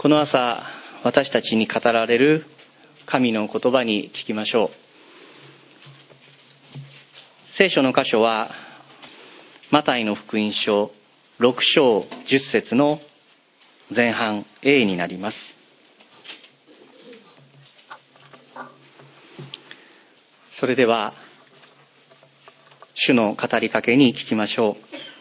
この朝、私たちに語られる神の言葉に聞きましょう。聖書の箇所は、マタイの福音書6章10節の前半 A になります。それでは、主の語りかけに聞きましょう。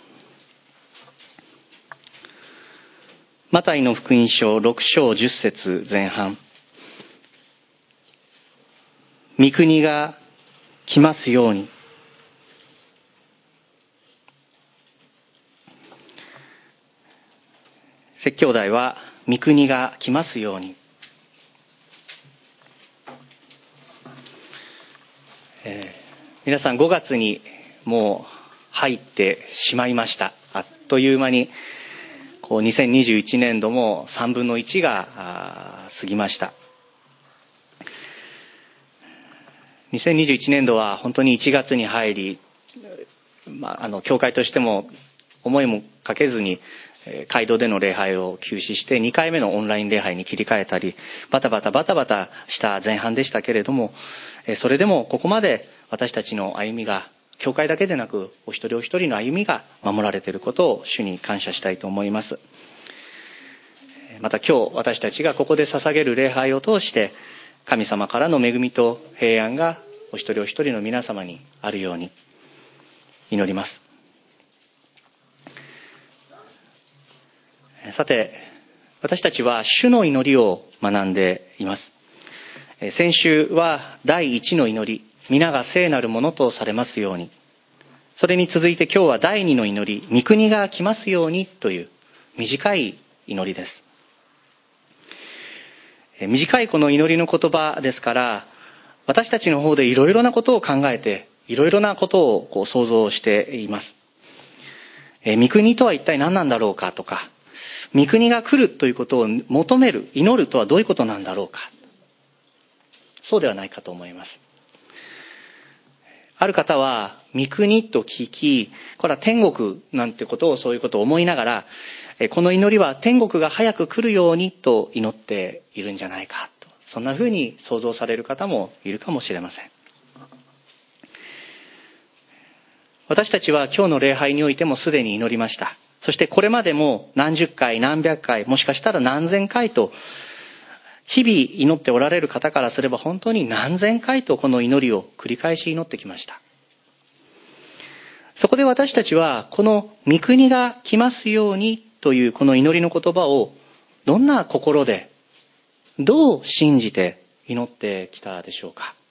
マタイの福音書6章10節前半。御国が来ますように。説教題は、御国が来ますように。皆さん5月にもう入ってしまいました。あっという間に2021年度も3分の1が過ぎました。2021年度は本当に1月に入り、教会としても思いもかけずに街道での礼拝を休止して2回目のオンライン礼拝に切り替えたり、バタバタした前半でしたけれども、それでもここまで私たちの歩みが、教会だけでなくお一人お一人の歩みが守られていることを主に感謝したいと思います。また今日私たちがここで捧げる礼拝を通して神様からの恵みと平安がお一人お一人の皆様にあるように祈ります。さて、私たちは主の祈りを学んでいます。先週は第一の祈り、皆が聖なるものとされますように。それに続いて今日は第二の祈り、御国が来ますようにという短い祈りです。短いこの祈りの言葉ですから、私たちの方でいろいろなことを考えて、いろいろなことを想像しています。御国とは一体何なんだろうかとか、御国が来るということを求める、祈るとはどういうことなんだろうか。そうではないかと思います。ある方は、御国と聞き、これは天国なんてことを、そういうことを思いながら、この祈りは天国が早く来るようにと祈っているんじゃないかと、そんなふうに想像される方もいるかもしれません。私たちは今日の礼拝においてもすでに祈りました。そしてこれまでも何十回、何百回、もしかしたら何千回と、日々祈っておられる方からすれば本当に何千回とこの祈りを繰り返し祈ってきました。そこで私たちはこの御国が来ますようにというこの祈りの言葉をどんな心で、どう信じて祈ってきたでしょうか。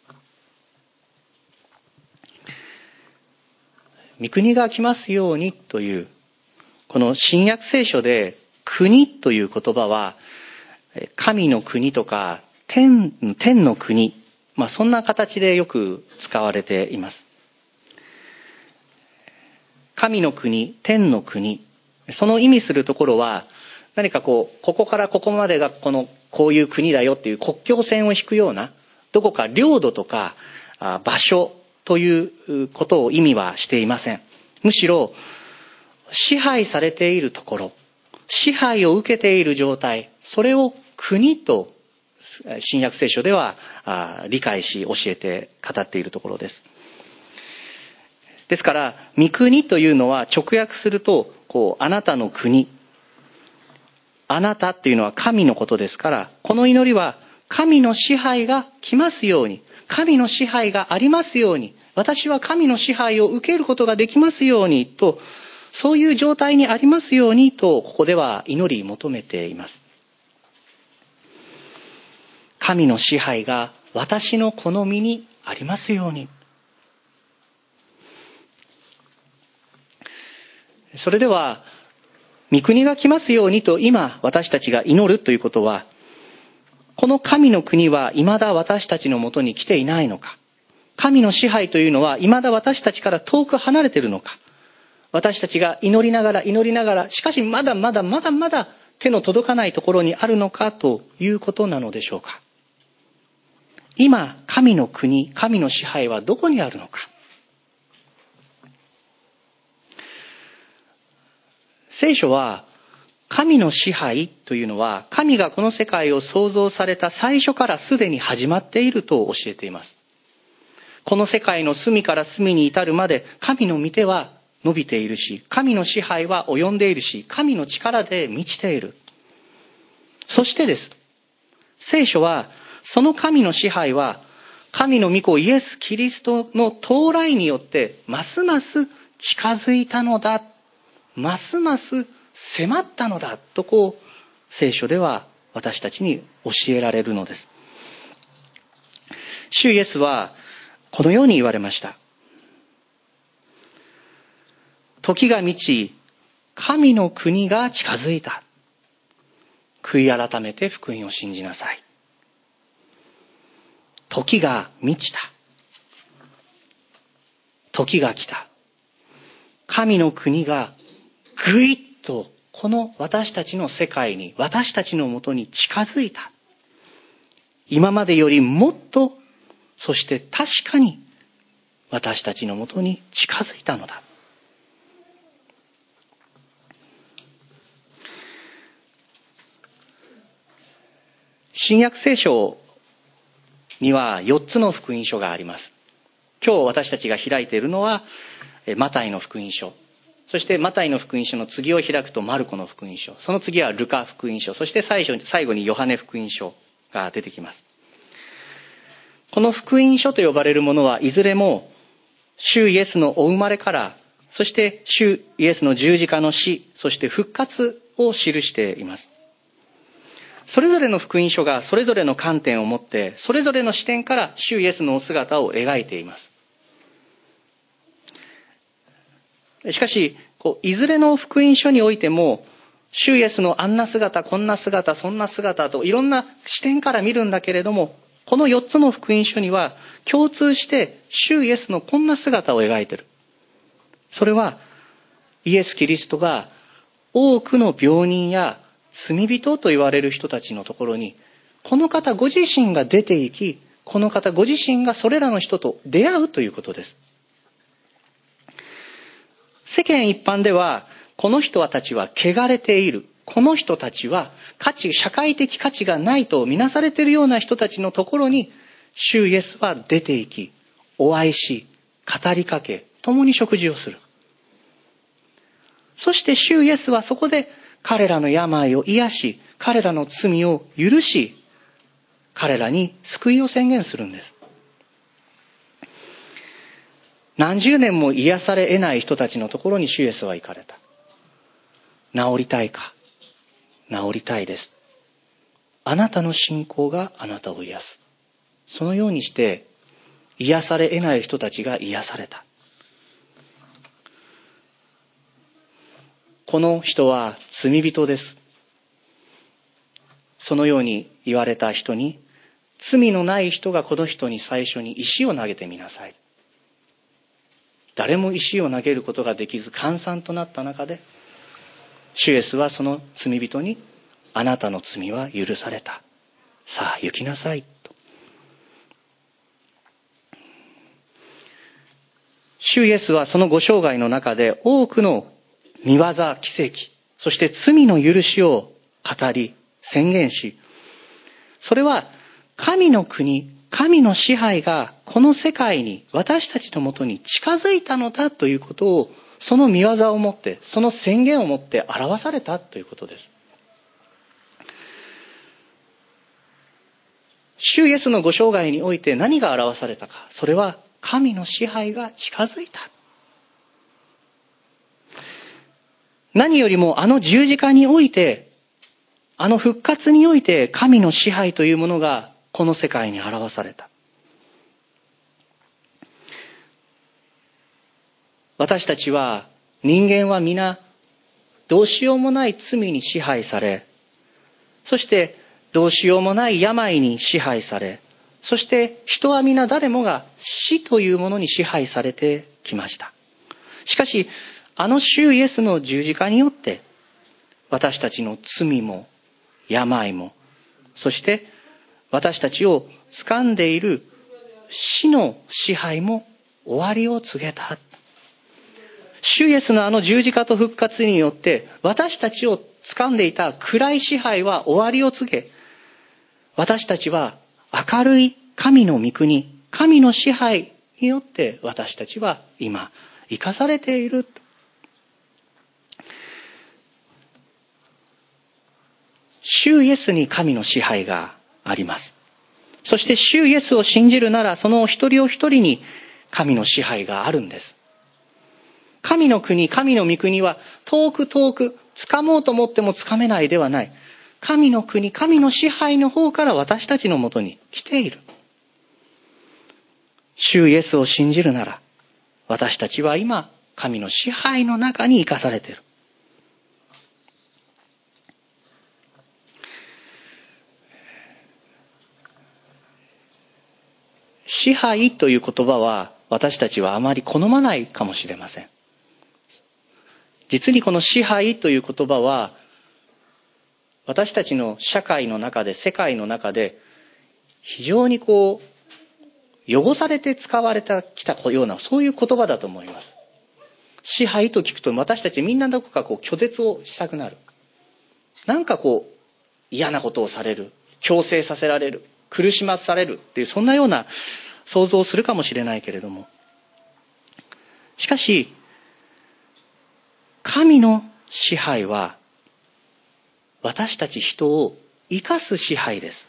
御国が来ますようにというこの新約聖書で国という言葉は神の国とか天の国、そんな形でよく使われています。神の国、天の国、その意味するところは何かここからここまでがこういう国だよっていう国境線を引くような、どこか領土とか場所ということを意味はしていません。むしろ支配されているところ、支配を受けている状態、それを国と新約聖書では理解し教えて語っているところです。ですから御国というのは直訳するとあなたの国、あなたっていうのは神のことですから、この祈りは神の支配が来ますように、神の支配がありますように、私は神の支配を受けることができますようにと、そういう状態にありますようにと、ここでは祈り求めています。神の支配が私の好みにありますように。それでは、御国が来ますようにと今私たちが祈るということは、この神の国は未だ私たちのもとに来ていないのか、神の支配というのは未だ私たちから遠く離れているのか、私たちが祈りながら、しかしまだまだ手の届かないところにあるのかということなのでしょうか。今、神の国、神の支配はどこにあるのか。聖書は神の支配というのは、神がこの世界を創造された最初からすでに始まっていると教えています。この世界の隅から隅に至るまで、神の御手は伸びているし、神の支配は及んでいるし、神の力で満ちている。そしてです。聖書は、その神の支配は、神の御子イエス・キリストの到来によって、ますます近づいたのだ。ますます迫ったのだ。と聖書では私たちに教えられるのです。主イエスは、このように言われました。時が満ち、神の国が近づいた。悔い改めて福音を信じなさい。時が満ちた。時が来た。神の国がぐいっとこの私たちの世界に、私たちのもとに近づいた。今までよりもっと、そして確かに私たちのもとに近づいたのだ。新約聖書には4つの福音書があります。今日私たちが開いているのはマタイの福音書。そしてマタイの福音書の次を開くとマルコの福音書。その次はルカ福音書。そして最後にヨハネ福音書が出てきます。この福音書と呼ばれるものはいずれも主イエスのお生まれから、そして主イエスの十字架の死、そして復活を記しています。それぞれの福音書がそれぞれの観点を持って、それぞれの視点から主イエスのお姿を描いています。しかし、いずれの福音書においても、主イエスのあんな姿、こんな姿、そんな姿といろんな視点から見るんだけれども、この4つの福音書には共通して主イエスのこんな姿を描いている。それは、イエス・キリストが多くの病人や罪人と言われる人たちのところに、この方ご自身が出て行き、この方ご自身がそれらの人と出会うということです。世間一般では、この人たちは汚れている。この人たちは社会的価値がないとみなされているような人たちのところに、主イエスは出て行き、お会いし、語りかけ、共に食事をする。そして主イエスはそこで彼らの病を癒し、彼らの罪を許し、彼らに救いを宣言するんです。何十年も癒され得ない人たちのところに主イエスは行かれた。治りたいか。治りたいです。あなたの信仰があなたを癒す。そのようにして癒され得ない人たちが癒された。この人は罪人です。そのように言われた人に、罪のない人がこの人に最初に石を投げてみなさい。誰も石を投げることができず閑散となった中で、主イエスはその罪人に、あなたの罪は許された。さあ行きなさいと。主イエスはそのご生涯の中で多くの見業、奇跡、そして罪の許しを語り、宣言し、それは神の国、神の支配がこの世界に、私たちのもとに近づいたのだということを、その見業をもって、その宣言をもって表されたということです。主イエスのご生涯において何が表されたか。それは神の支配が近づいた。何よりもあの十字架において、あの復活において神の支配というものがこの世界に表された。私たちは、人間は皆どうしようもない罪に支配され、そしてどうしようもない病に支配され、そして人は皆誰もが死というものに支配されてきました。しかし、あの主イエスの十字架によって、私たちの罪も病も、そして私たちを掴んでいる死の支配も終わりを告げた。主イエスのあの十字架と復活によって、私たちを掴んでいた暗い支配は終わりを告げ、私たちは明るい神の御国、神の支配によって私たちは今生かされている。主イエスに神の支配があります。そして主イエスを信じるなら、その一人お一人に神の支配があるんです。神の国、神の御国は遠く遠く掴もうと思っても掴めないではない。神の国、神の支配の方から私たちのもとに来ている。主イエスを信じるなら、私たちは今神の支配の中に生かされている。支配という言葉は私たちはあまり好まないかもしれません。実にこの支配という言葉は私たちの社会の中で、世界の中で非常に汚されて使われてきたような、そういう言葉だと思います。支配と聞くと私たちみんなどこか拒絶をしたくなる。なんか嫌なことをされる、強制させられる、苦しまされるっていう、そんなような想像をするかもしれないけれども、しかし神の支配は私たち人を生かす支配です。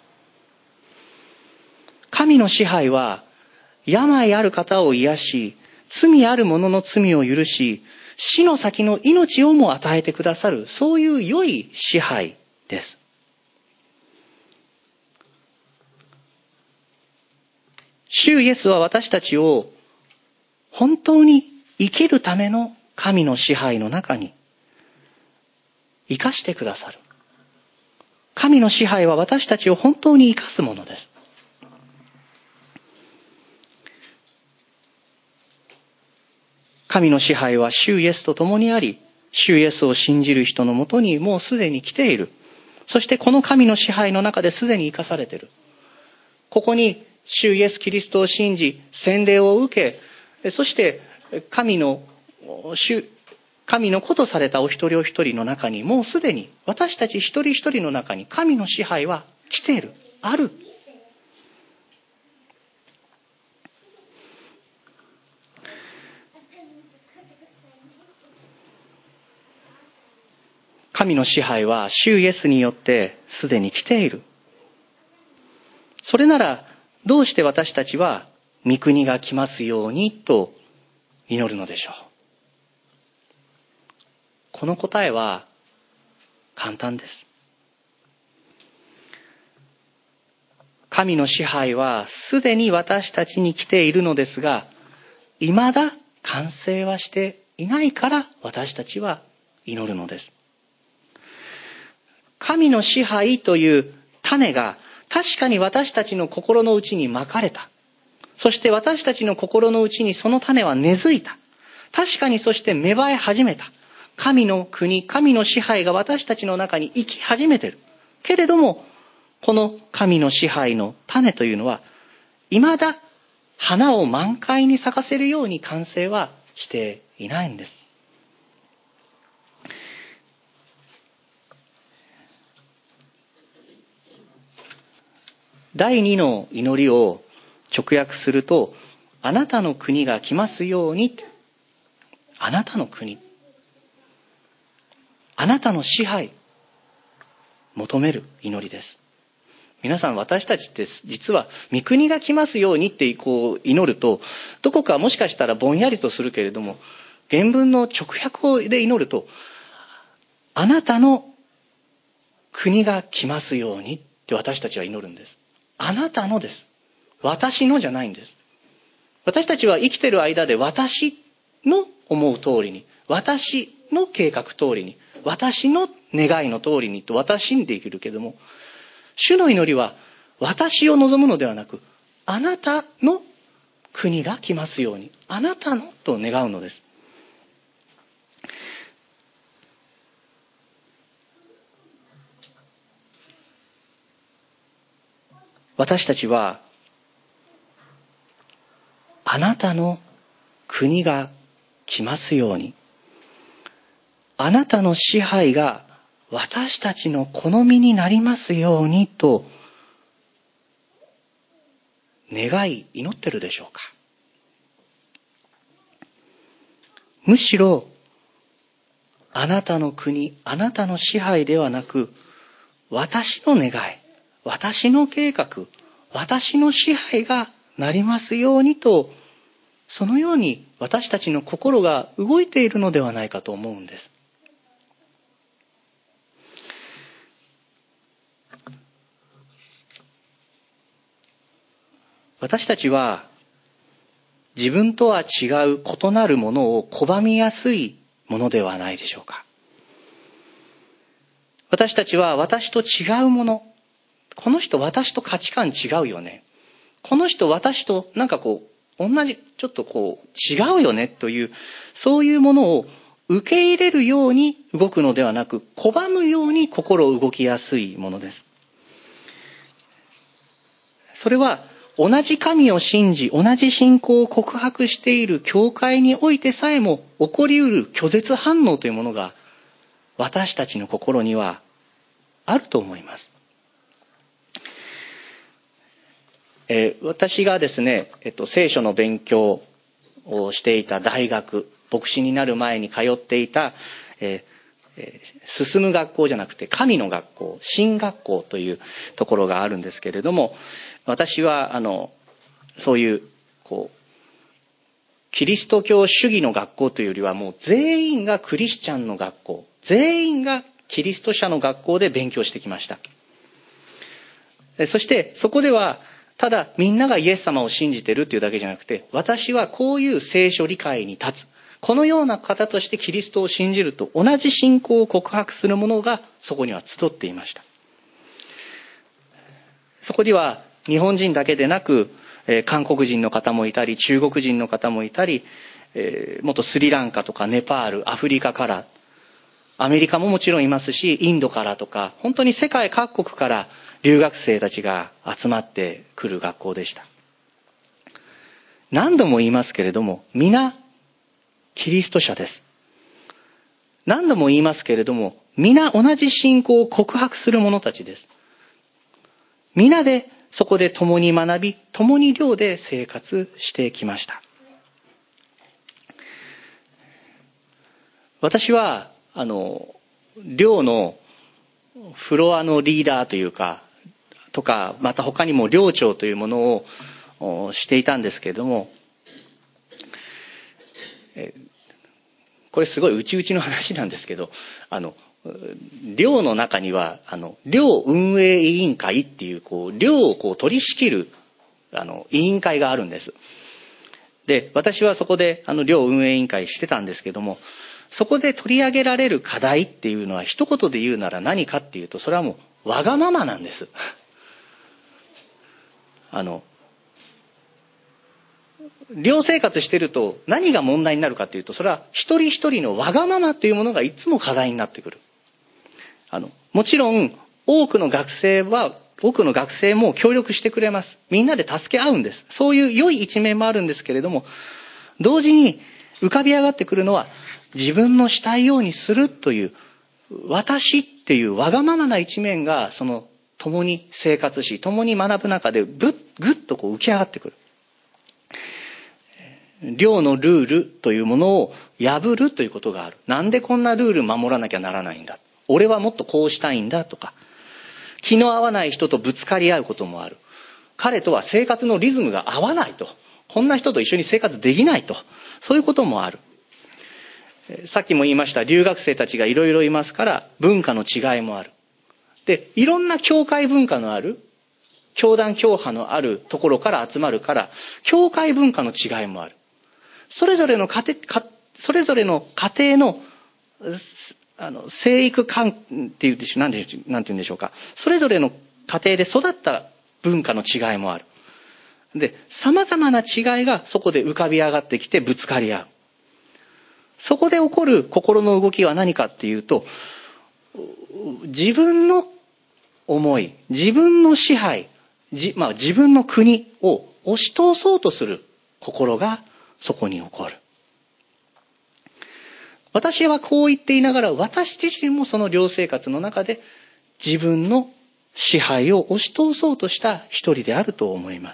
神の支配は病ある方を癒し、罪ある者の罪を許し、死の先の命をも与えてくださる、そういう良い支配です。主イエスは私たちを本当に生きるための神の支配の中に生かしてくださる。神の支配は私たちを本当に生かすものです。神の支配は主イエスと共にあり、主イエスを信じる人のもとにもうすでに来ている。そしてこの神の支配の中ですでに生かされている。ここに主イエスキリストを信じ、洗礼を受け、そして神の子とされたお一人お一人の中に、もうすでに私たち一人一人の中に神の支配は来ている、ある。神の支配は主イエスによってすでに来ている。それならどうして私たちは御国が来ますようにと祈るのでしょう。この答えは簡単です。神の支配はすでに私たちに来ているのですが、未だ完成はしていないから私たちは祈るのです。神の支配という種が確かに私たちの心の内にまかれた。そして私たちの心の内にその種は根付いた。確かにそして芽生え始めた。神の国、神の支配が私たちの中に生き始めている。けれども、この神の支配の種というのは、未だ花を満開に咲かせるように完成はしていないんです。第二の祈りを直訳すると、あなたの国が来ますように。あなたの国。あなたの支配。求める祈りです。皆さん、私たちって実は御国が来ますようにって祈ると、どこかもしかしたらぼんやりとするけれども、原文の直訳で祈ると、あなたの国が来ますようにって私たちは祈るんです。あなたのです。私のじゃないんです。私たちは生きてる間で私の思う通りに、私の計画通りに、私の願いの通りにと私にできるけども、主の祈りは私を望むのではなく、あなたの国が来ますように、あなたのと願うのです。私たちはあなたの国が来ますように、あなたの支配が私たちの好みになりますようにと願い祈ってるでしょうか。むしろあなたの国、あなたの支配ではなく、私の願い、私の計画、私の支配がなりますようにと、そのように私たちの心が動いているのではないかと思うんです。私たちは自分とは違う異なるものを拒みやすいものではないでしょうか。私たちは私と違うもの、この人私と価値観違うよね。この人私となんかこう同じ、ちょっとこう違うよねという、そういうものを受け入れるように動くのではなく、拒むように心動きやすいものです。それは同じ神を信じ、同じ信仰を告白している教会においてさえも起こりうる拒絶反応というものが私たちの心にはあると思います。私がですね、聖書の勉強をしていた大学、牧師になる前に通っていた、進む学校じゃなくて神の学校、神学校というところがあるんですけれども、私はそういうキリスト教主義の学校というよりは、もう全員がクリスチャンの学校、全員がキリスト者の学校で勉強してきました。そしてそこではただみんながイエス様を信じてるっていうだけじゃなくて、私はこういう聖書理解に立つ、このような方としてキリストを信じると同じ信仰を告白する者がそこには集っていました。そこには日本人だけでなく、韓国人の方もいたり、中国人の方もいたり、元スリランカとかネパール、アフリカから、アメリカももちろんいますし、インドからとか、本当に世界各国から留学生たちが集まってくる学校でした。何度も言いますけれども、皆キリスト者です。何度も言いますけれども、皆同じ信仰を告白する者たちです。皆でそこで共に学び、共に寮で生活してきました。私は寮のフロアのリーダーというかとか、また他にも寮長というものをしていたんですけれども、これすごい内々の話なんですけど、寮の中には寮運営委員会っていう寮を取り仕切る委員会があるんです。で、私はそこで寮運営委員会してたんですけども、そこで取り上げられる課題っていうのは一言で言うなら何かっていうと、それはもうわがままなんです。寮生活してると何が問題になるかっていうと、それは一人一人のわがままというものがいつも課題になってくる。もちろん多くの学生も協力してくれます。みんなで助け合うんです。そういう良い一面もあるんですけれども、同時に浮かび上がってくるのは、自分のしたいようにするという私っていうわがままな一面が、その共に生活し共に学ぶ中でぐっと浮き上がってくる。寮のルールというものを破るということがある。なんでこんなルール守らなきゃならないんだ。俺はもっとこうしたいんだとか、気の合わない人とぶつかり合うこともある。彼とは生活のリズムが合わないと。こんな人と一緒に生活できないと。そういうこともある。さっきも言いました、留学生たちがいろいろいますから文化の違いもある。で、いろんな教会文化のある、教団教派のあるところから集まるから、教会文化の違いもある。それぞれの家庭の生育観っていうなんて言うんでしょうか。それぞれの家庭で育った文化の違いもある。で、様々な違いがそこで浮かび上がってきてぶつかり合う。そこで起こる心の動きは何かっていうと、自分の思い、自分の支配、自分の国を押し通そうとする心がそこに起こる。 私はこう言っていながら、私自身もその寮生活の中で自分の支配を押し通そうとした一人であると思います。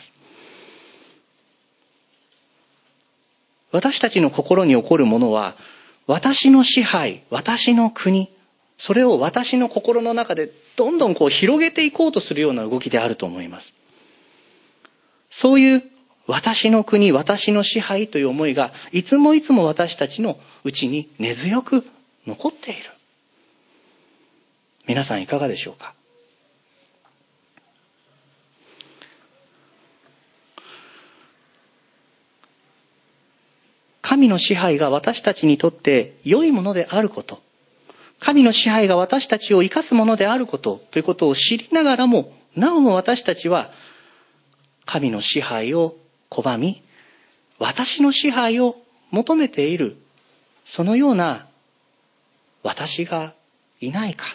私たちの心に起こるものは、私の支配、私の国、それを私の心の中でどんどん広げていこうとするような動きであると思います。そういう私の国、私の支配という思いがいつもいつも私たちのうちに根強く残っている。皆さんいかがでしょうか。神の支配が私たちにとって良いものであること、神の支配が私たちを生かすものであることということを知りながらも、なおも私たちは神の支配を拒み、私の支配を求めている、そのような私がいないか。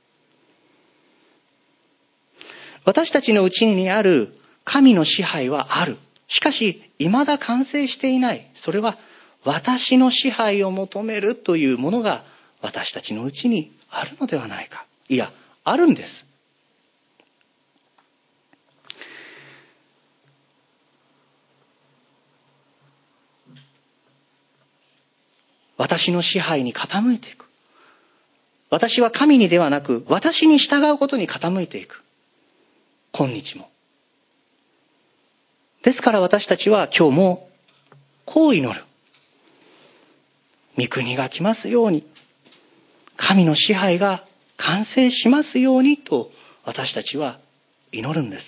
私たちのうちにある神の支配はある。しかし、未だ完成していない。それは私の支配を求めるというものが私たちのうちにあるのではないか。いや、あるんです。私の支配に傾いていく。私は神にではなく、私に従うことに傾いていく。今日も。ですから私たちは今日もこう祈る。御国が来ますように、神の支配が完成しますようにと私たちは祈るんです。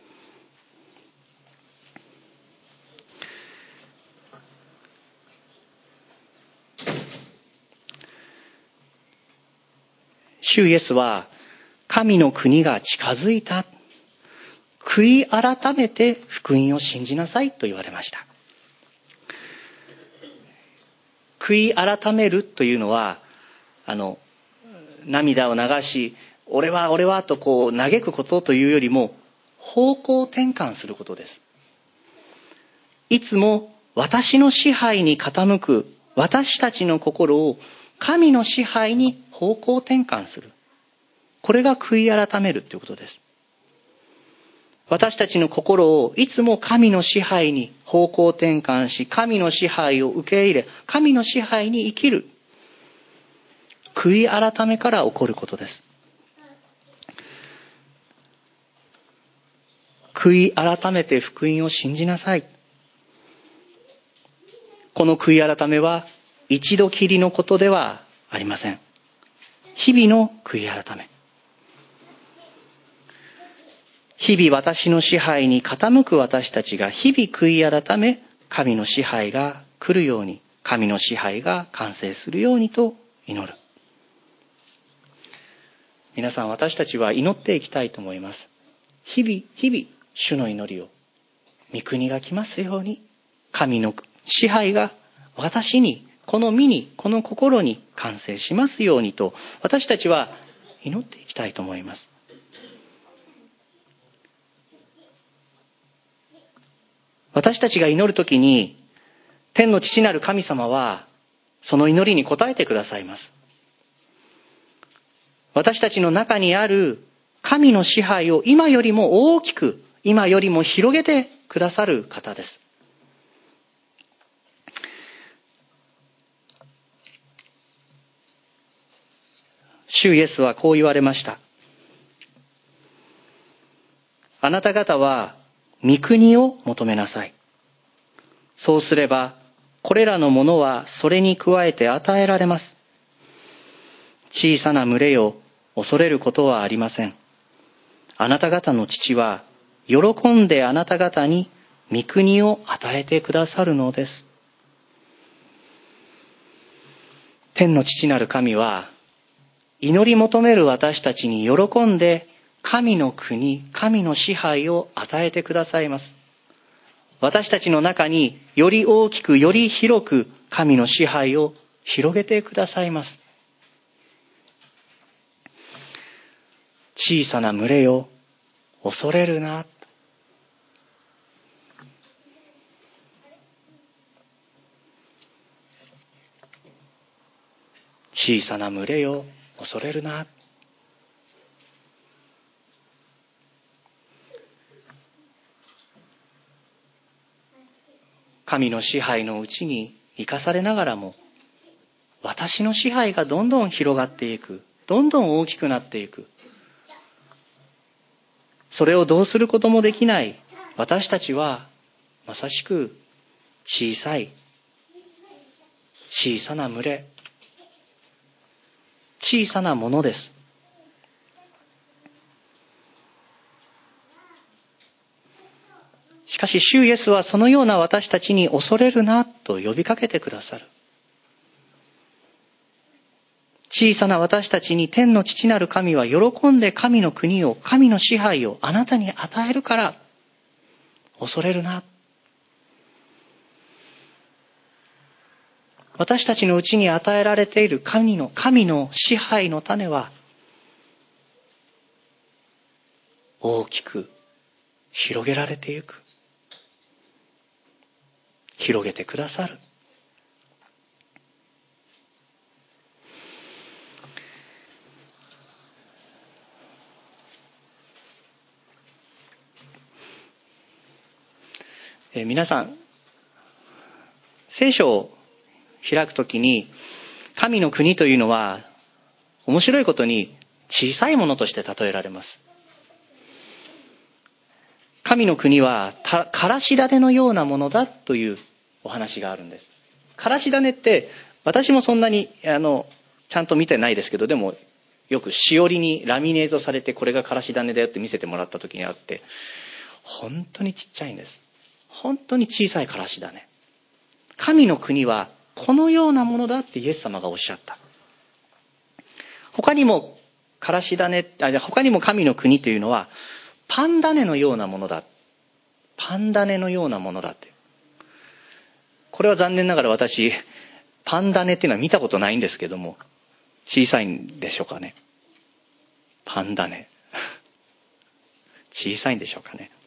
主イエスは神の国が近づいた。悔い改めて福音を信じなさいと言われました。悔い改めるというのは、涙を流し、俺はと嘆くことというよりも、方向転換することです。いつも私の支配に傾く私たちの心を神の支配に方向転換する。これが悔い改めるということです。私たちの心をいつも神の支配に方向転換し、神の支配を受け入れ、神の支配に生きる。悔い改めから起こることです。悔い改めて福音を信じなさい。この悔い改めは一度きりのことではありません。日々の悔い改め。日々私の支配に傾く私たちが日々悔い改め、神の支配が来るように、神の支配が完成するようにと祈る。皆さん、私たちは祈っていきたいと思います。日々、主の祈りを、御国が来ますように、神の支配が私に、この身に、この心に完成しますようにと、私たちは祈っていきたいと思います。私たちが祈るときに、天の父なる神様は、その祈りに応えてくださいます。私たちの中にある神の支配を今よりも大きく、今よりも広げてくださる方です。主イエスはこう言われました。あなた方は御国を求めなさい。そうすれば、これらのものはそれに加えて与えられます。小さな群れよ、恐れることはありません。あなた方の父は、喜んであなた方に御国を与えてくださるのです。天の父なる神は、祈り求める私たちに喜んで、神の国、神の支配を与えてくださいます。私たちの中により大きく、より広く神の支配を広げてくださいます。小さな群れよ、恐れるな。 小さな群れよ、恐れるな。神の支配のうちに生かされながらも、私の支配がどんどん広がっていく、どんどん大きくなっていく。それをどうすることもできない私たちは、まさしく小さな群れ、小さなものです。しかし主イエスはそのような私たちに恐れるなと呼びかけてくださる。小さな私たちに天の父なる神は喜んで神の国を、神の支配をあなたに与えるから、恐れるな。私たちのうちに与えられている神の支配の種は、大きく広げられていく。広げてくださる。皆さん、聖書を開くときに、神の国というのは、面白いことに小さいものとして例えられます。神の国は、からし種のようなものだというお話があるんです。からし種って、私もそんなに、ちゃんと見てないですけど、でも、よくしおりにラミネートされて、これがからし種だよって見せてもらったときにあって、本当にちっちゃいんです。本当に小さいからし種。神の国はこのようなものだってイエス様がおっしゃった。他にも他にも神の国というのはパン種のようなものだ。パン種のようなものだって。これは残念ながら私、パン種っていうのは見たことないんですけども、小さいんでしょうかね。パン種。小さいんでしょうかね。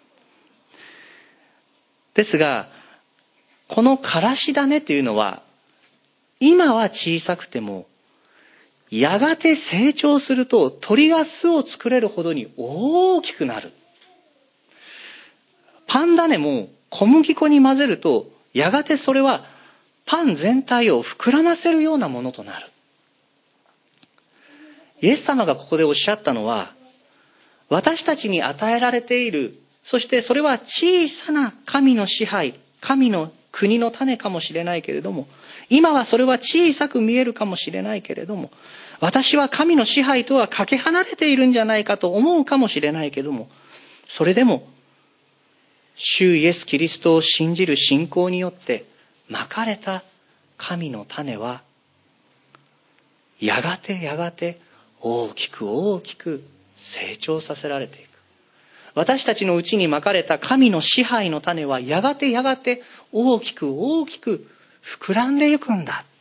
ですが、このからし種というのは、今は小さくても、やがて成長すると鳥が巣を作れるほどに大きくなる。パン種も小麦粉に混ぜると、やがてそれはパン全体を膨らませるようなものとなる。イエス様がここでおっしゃったのは、私たちに与えられている、そしてそれは小さな神の支配、神の国の種かもしれないけれども、今はそれは小さく見えるかもしれないけれども、私は神の支配とはかけ離れているんじゃないかと思うかもしれないけれども、それでも、主イエス・キリストを信じる信仰によってまかれた神の種は、やがて大きく成長させられていく。私たちのうちにまかれた神の支配の種はやがて大きく膨らんでいくんだ。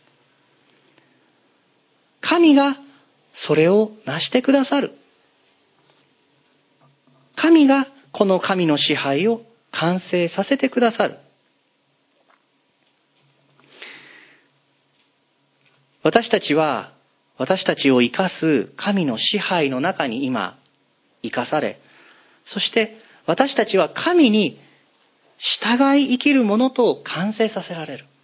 神がそれを成してくださる。神がこの神の支配を完成させてくださる。私たちは私たちを生かす神の支配の中に今生かされ、そして私たちは神に従い生きるものと完成させられる。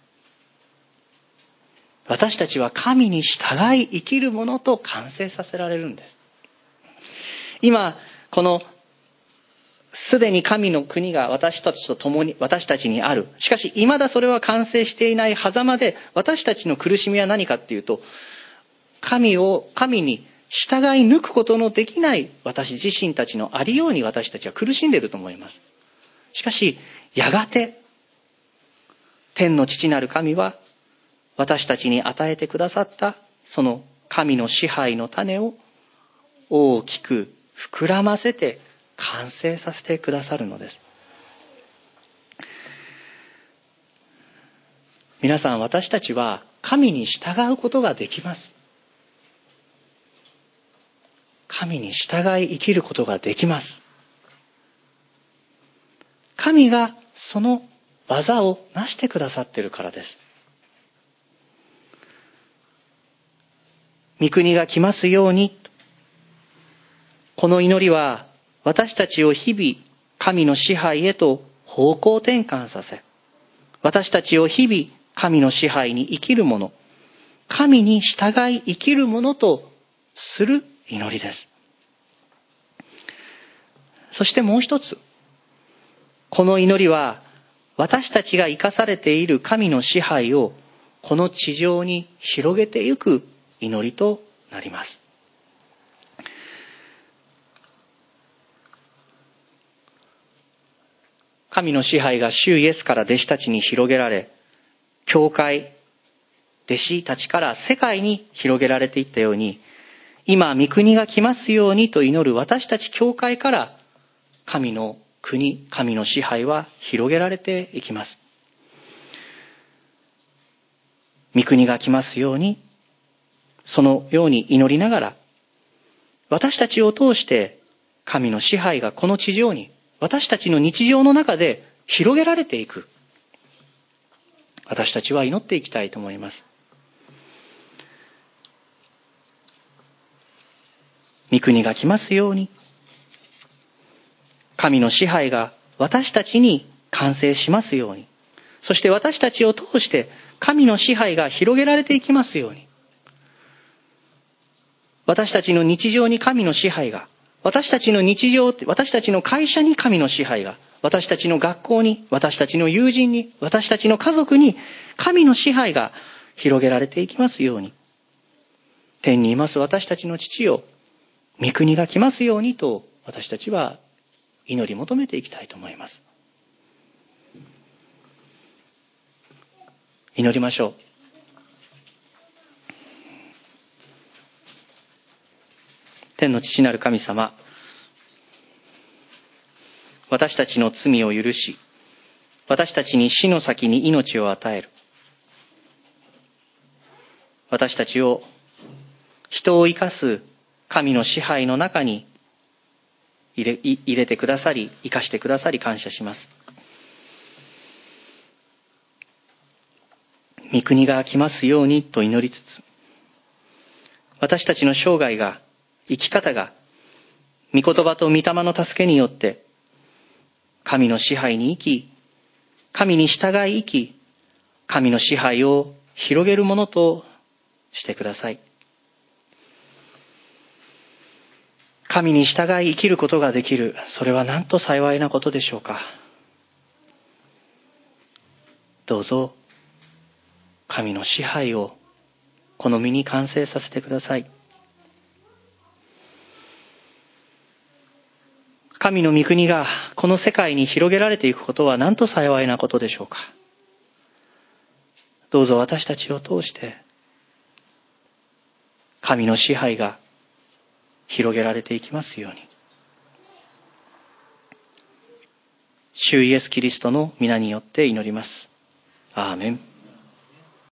私たちは神に従い生きるものと完成させられるんです。今、このすでに神の国が私たちと共に、私たちにある。しかし、未だそれは完成していない狭間で、私たちの苦しみは何かっていうと、神に従い抜くことのできない私自身たちのありように私たちは苦しんでいると思います。しかし、やがて、天の父なる神は、私たちに与えてくださったその神の支配の種を大きく膨らませて完成させてくださるのです。皆さん、私たちは神に従うことができます。神に従い生きることができます。神がその技を成してくださっているからです。 御国が来ますように。この祈りは私たちを日々神の支配へと方向転換させ、私たちを日々神の支配に生きるもの、神に従い生きるものとする祈りです。そしてもう一つ、この祈りは私たちが生かされている神の支配をこの地上に広げていく祈りとなります。神の支配が主イエスから弟子たちに広げられ、教会、弟子たちから世界に広げられていったように、今、御国が来ますようにと祈る私たち教会から神の国、神の支配は広げられていきます。御国が来ますように、そのように祈りながら、私たちを通して神の支配がこの地上に、私たちの日常の中で広げられていく。私たちは祈っていきたいと思います。御国が来ますように、神の支配が私たちに完成しますように、そして私たちを通して神の支配が広げられていきますように、私たちの日常に神の支配が、私たちの日常、私たちの会社に神の支配が、私たちの学校に、私たちの友人に、私たちの家族に神の支配が広げられていきますように、天にいます私たちの父よ、御国が来ますようにと私たちは祈り求めていきたいと思います。祈りましょう。天の父なる神様、私たちの罪を許し、私たちに死の先に命を与える。私たちを人を生かす神の支配の中に入れてくださり、生かしてくださり感謝します。御国が来ますようにと祈りつつ、私たちの生涯が、生き方が、御言葉と御霊の助けによって、神の支配に生き、神に従い生き、神の支配を広げるものとしてください。神に従い生きることができる、それはなんと幸いなことでしょうか。どうぞ、神の支配をこの身に完成させてください。神の御国がこの世界に広げられていくことはなんと幸いなことでしょうか。どうぞ私たちを通して神の支配が広げられていきますように。主イエスキリストの皆によって祈ります。アーメン。